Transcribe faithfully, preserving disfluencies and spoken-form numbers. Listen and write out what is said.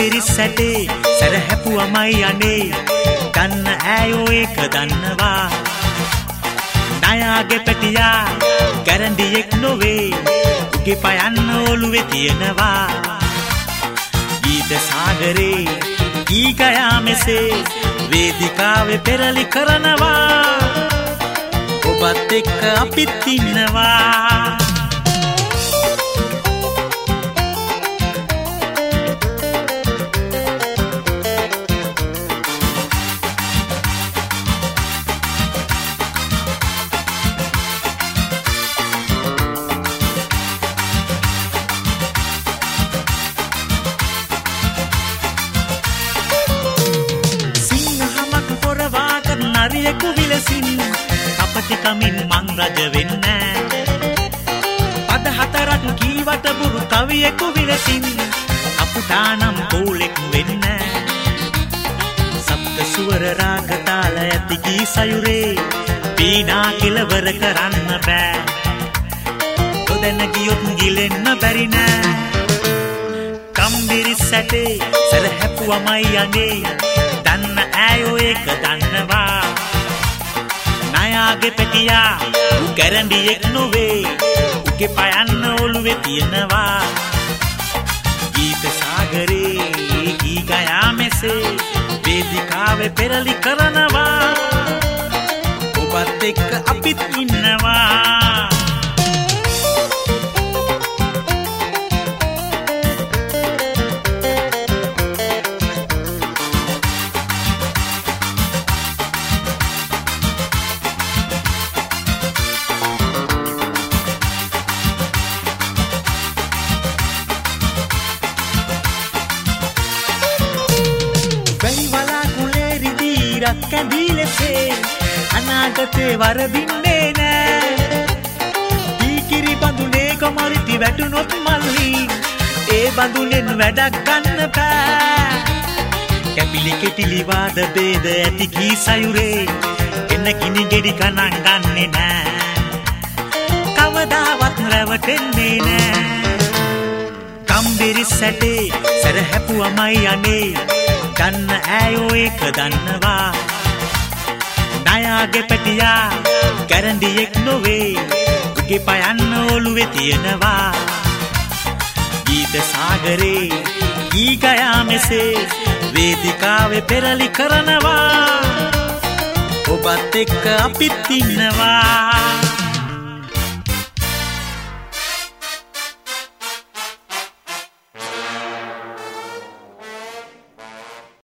කම්බිරිස් සැටේ සැරහැපුවමයි අනේ දන්න ඈයෝ ඒක දන්නවා නයාගේ පැටියා ගැරන්ඩියෙක් නොවේ උගේ පයන්න ඔළුවේ තියෙනවා ගීත සාගරේ ගී ගයා මෙසේ වේදිකාවේ පෙරලි කරනවා ඔබත් එක්ක අපිත් ඉන්නවා නරියෙකු විලසින් අපතිකමින් මං රජ වෙන්නේ පද හතරක් කීවට බුරු කවියෙකු විලසින් අපුටානම් කෝලෙක් වෙන්නේ සප්ත සුවර රාග තාල ඇති ගී සයුරේ පීනා කෙලවර කරන්න බෑ තොදැන ගියොත් ගිලෙන්න බැරි නෑ කම්බිරිස් සැටේ සැරහැපුවමයි අනේ දන්න ඈයෝ ඒක දන්නවා නයාගේ පැටියා ඌ ගැරන්ඩියෙක් නොවේ උගේ පයන්න ඔළුවේ තියෙනවා ගීත සාගරේ ගී ගයා මෙසේ වේදිකාවේ පෙරලි කරනවා ඔබත් එක්ක අපිත් ඉන්නවා කැඳීලෙසේ අනාගතේ වරදින්නේ නෑ ටීකිරි බඳුනේ කොමරිති වැටුනොත් මල්හි ඒ බඳුනෙන් වැඩක් ගන්න බෑ කැපිලි කෙටිලි වාද බේද ඇති කී සයුරේ එන්න ගිනි ගෙඩි ගණන් ගන්නේ නෑ කවදාවත් රැවටෙන්නේ නෑ කම්බිරිස් සැටේ සැරහැපුවමයි අනේ දන්න ඈයෝ ඒක දන්නවා නයාගේ පැටියා ගැරන්ඩියෙක් නොවේ උගේ පයන්න ඔළුවේ තියෙනවා ගීත සාගරේ ගී ගයා මෙසේ වේදිකාවේ පෙරලි කරනවා ඔබත් එක්ක අපිත් ඉන්නවා